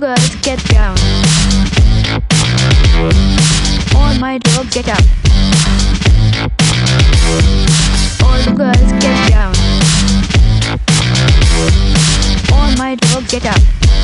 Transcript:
girls get down. All my dogs get up. All the girls get down. All my dogs get up.